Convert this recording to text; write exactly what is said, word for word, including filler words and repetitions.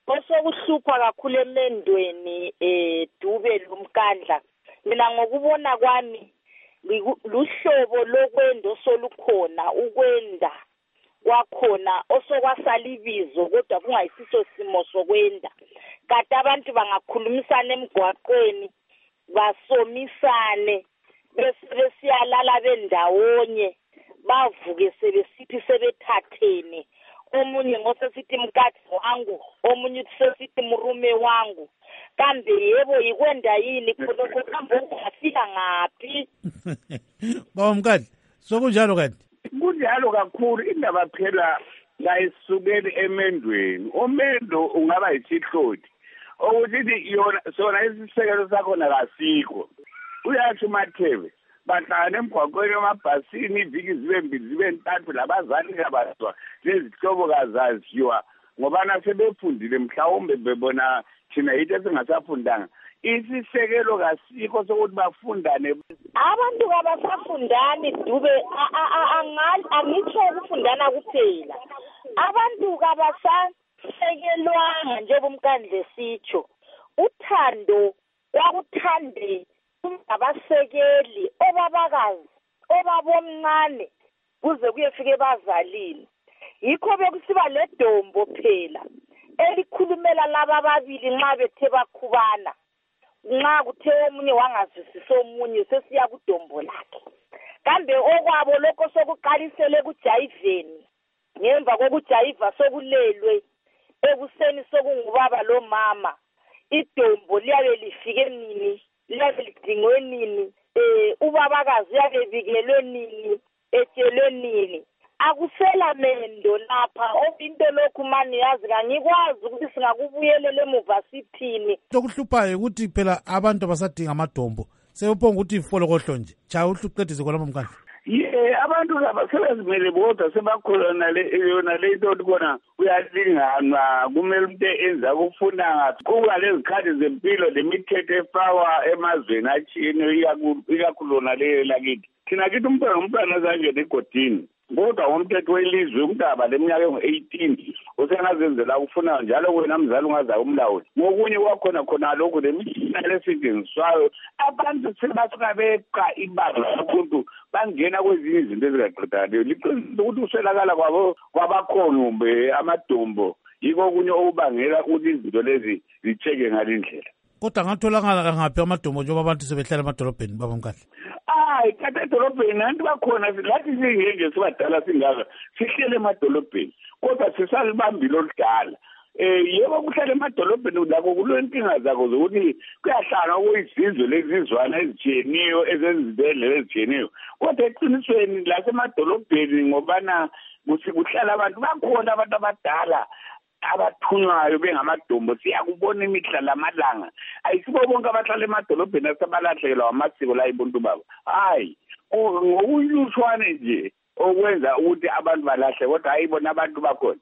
osokuhlupha kakhulu emendweni eh Dube lomkandla mina ngokubona kwami luhlobo lokwendo solukhona ukwenda kwakhona osokwasalibizo kodwa kungayisiso simo sokwenda kade abantu bangakhulumisana emgwaqweni basomisane bese besiyalala bendawonye bavuke sebesithi sebethathene omunye ngosesithi mkati wangu omunye usesithi murume wangu kambe yebo yikwenda yini khonokho kambe ungafika ngaphi Baba Mkandla sokunjalo kanti kunjalo kakhulu indaba phela la isukeli emendweni omendo ungaba yisihloti okuthi yona sona isisekelo sakho nakasikho uyathi mathebe bahlana emgwaqweni emabhasini iviki zibe mbili zibe ntathu labazali kabazwa lezihlobo kazaziwa ngoba nasebefundile mhlawumbe bebona thina yitho esingasafundanga isisekelo kasikho sokuthi bafundane abantu kabasafundani Dube angitsho ukufundana kuphela abantu kabasasekelwanga njengomkandle sitsho uthando kwakuthande abasekeli obabakazi obabomncane kuze kuyefika ebazalini yikho bekusiba ledombo phela elikhulumela laba ababili nxa bethe bakhubana nxa kuthe omunye wangazwisisa omunye sesiya kudombo lakhe kambe okwabo lokho sokuqalisele kujayiveni ngemva kokujayiva sokulelwe ekuseni sokungubaba lo mama idombo liyabe lifike nini liyabe lidingwe nini eh ubabakazi uyabe bikelwe nini etshelwe nini akusela mendo lapha into lokhu mani yazi ngikwazi ukuthi singakubuyelela emuva sithini sokuhluphayo ukuthi phela abantu abasadinga amadombo sebephonga ukuthi ifolokohlo nje cha uhluqedise khona Mkandla ye abantu abasebenzimele bodwa sebakhona le yona le into khona uyalinganwa kumele umuntu enza ukufuna ngathi kuba lezikhathi zempilo lemithetho efakwa emazweni atshiyeneyo ikakhuluna le lakithi thina kithi umntwana umntwana zanje egodini kodwa umthetho welizwe umntaba leminyaka engu-eighteen usengazenzela ukufuna njalo wena mzali ungaza umlawuli ngokunye kwakhona khona lokho lemitshina lesetshenziswayo abantu sebasuka beqa ibanga lomuntu bangena kwezinye izinto ezingaqedakaleyo liqiniso ukuthi uswelakala kwabo kwabakhonumbe amadombo yiko okunye okubangela ukuthi izinto lezi zicheke ngalindlela kodwa ngatholakala ngaphi amadombo njengoba abantu sebehlala emadolobheni Baba Mkandla hayi kade edolobheni abantu bakhona lathi singenge sibadala singaka sihlele emadolobheni kodwa sisalibambile oludala eh yebo kuhlala emadolobheni lakho kulwenkinga zakho zokuthi kuyahlala okuyizizwe lezizwana ezitshiyeneyo ezenzibele ezitshiyeneyo kodwa eqinisweni lasemadolobheni ngobana kuhlala abantu bakhona abantu abadala abathunywayo bengamadombo siyakubona imihla lamalanga ayisibo bonke abahlala emadolobheni asebalahlekelwa amasiko la ibuntu babo hayi ngokuyushwane nje okwenza ukuthi abantu balahle kodwa ayibona abantu bakhona